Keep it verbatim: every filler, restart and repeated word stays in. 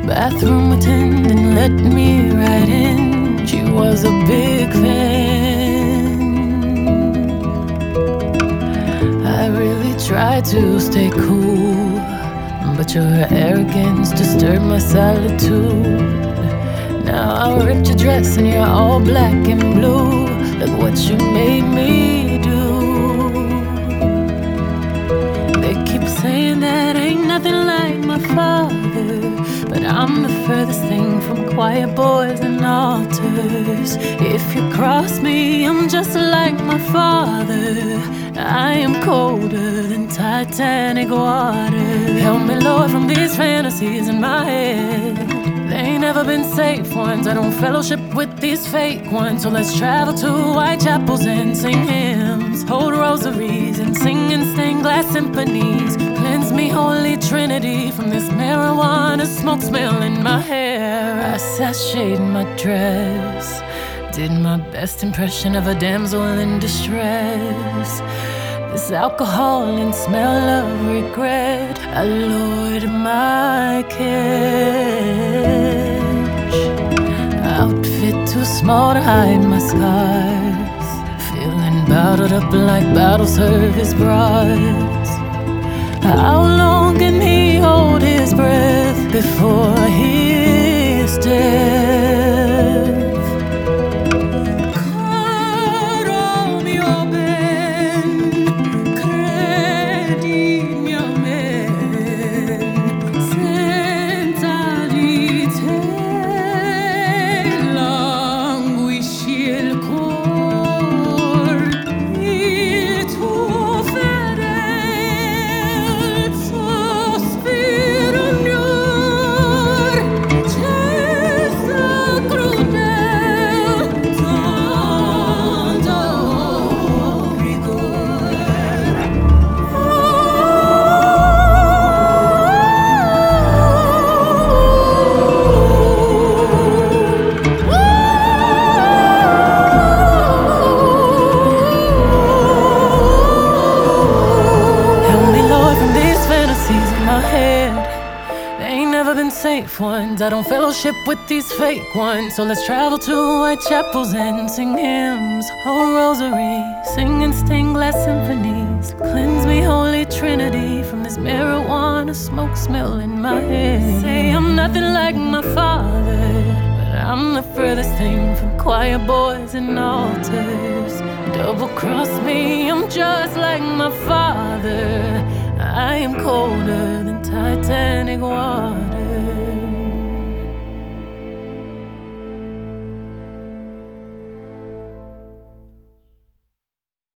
bathroom attendant let me right in. She was a big fan. I really tried to stay cool, but your arrogance disturbed my solitude. Now I ripped your dress and you're all black and blue. Look what you made me do. They keep saying that ain't nothing like my father, but I'm the furthest thing from quiet boys and altars. If you cross me, I'm just like my father. I am colder than Titanic water. Help me, Lord, from these fantasies in my head. They ain't never been safe ones. I don't fellowship with these fake ones. So let's travel to Whitechapels and sing hymns, hold rosaries and sing in stained glass symphonies. Cleanse me, Holy Trinity, from this marijuana smoke smell in my hair. I sashayed my dress, did my best impression of a damsel in distress. This alcohol and smell of regret, I lowered my catch. Outfit too small to hide my scars, feeling bottled up like bottle service bras. How long can he hold his breath before his death? Safe ones, I don't fellowship with these fake ones. So let's travel to Whitechapels and sing hymns, hold rosary, sing in stained glass symphonies. Cleanse me, Holy Trinity, from this marijuana smoke smell in my head. Say I'm nothing like my father, but I'm the furthest thing from quiet boys and altars. Double cross me, I'm just like my father. I am colder than Titanic water.